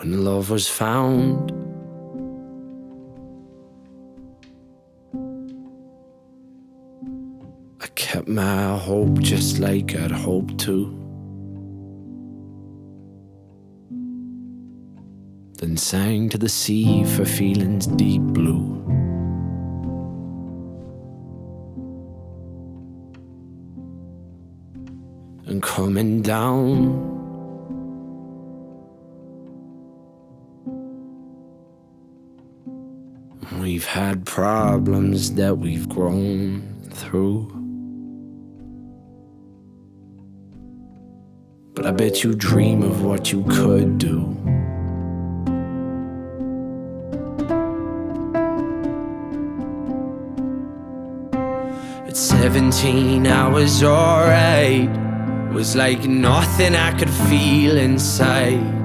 when love was found. I kept my hope just like I'd hoped to, then sang to the sea for feelings deep blue. And coming down, we've had problems that we've grown through, but I bet you dream of what you could do. At 17 I was alright. It was like nothing I could feel inside.